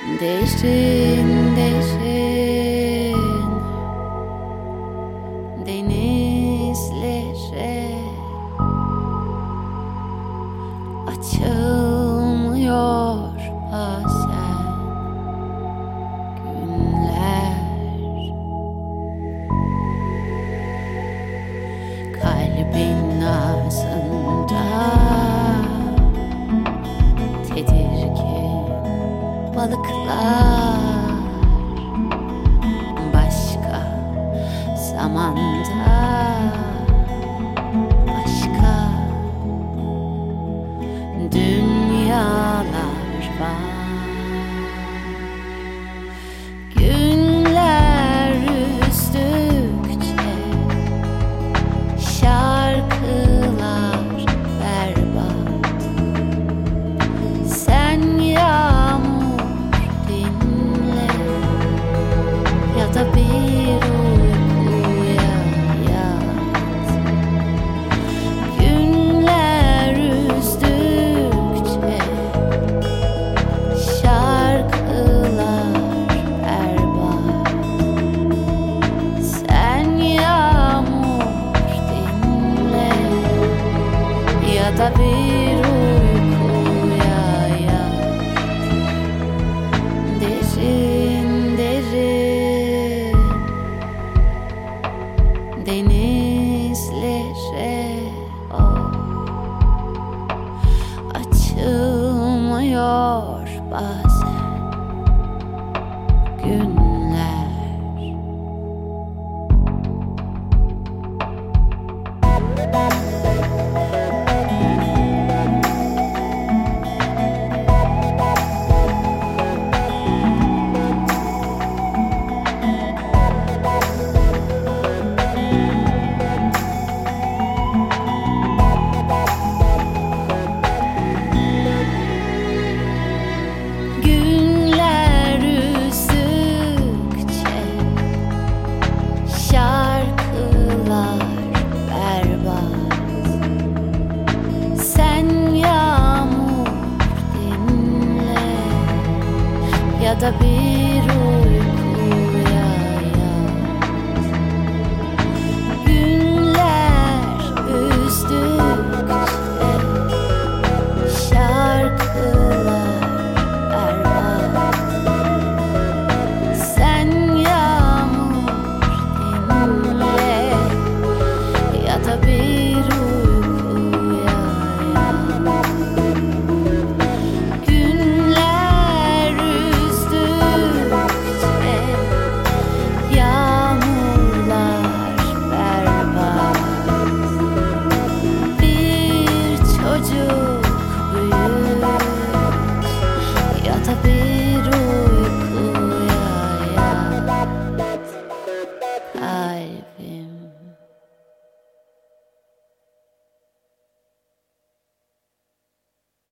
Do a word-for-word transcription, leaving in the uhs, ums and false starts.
Derin derin denizlere açılmıyor bazen günler. Kalbin ağzında tedirgin balıklar, başka zamanda başka dünyalar var. Günler üzdükçe şarkılar berbat. Sen yağmur dinle ya da bir uykuya yat. Günler üzdükçe şarkılar berbat. Sen yağmur dinle ya da bir uykuya yat. Derin derin denizlere oh, açılmıyor bazen günler. Günler üzdükçe şarkılar berbat. Sen yağmur dinle ya da bir uykuya yat. Günler üzdükçe şarkılar berbat. Sen yağmur dinle ya da bir uykuya yat. Günler üzdükçe yağmurlar berbat. Bir çocuk